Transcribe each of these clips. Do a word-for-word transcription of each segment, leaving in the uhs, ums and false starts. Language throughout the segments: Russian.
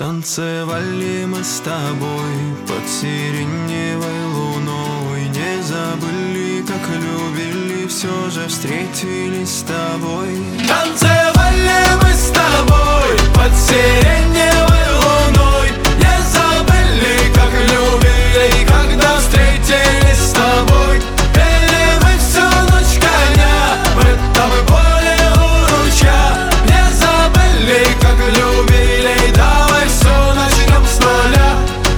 Танцевали мы с тобой под сиреневой луной, не забыли, как любили, все же встретились с тобой. Танцевали мы с тобой под сиреневой луной, не забыли, как любили, когда встретились с тобой. Пели мы всю ночь коня в этом поле у ручья, не забыли, как любили, давай все начнем с нуля.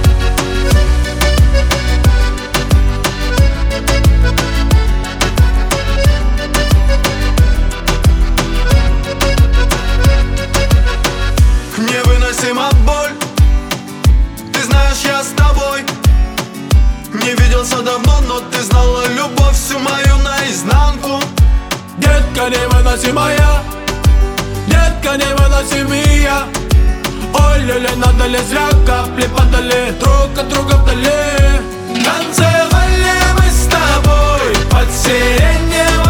Невыносима боль, ты знаешь, я с тобой. Не виделся давно, но ты знала любовь всю мою наизнанку. Детка невыносимая, детка невыносимая. Ой, люля, надо ли зря капли падали друг от друга вдали. Танцевали мы с тобой под сиреневой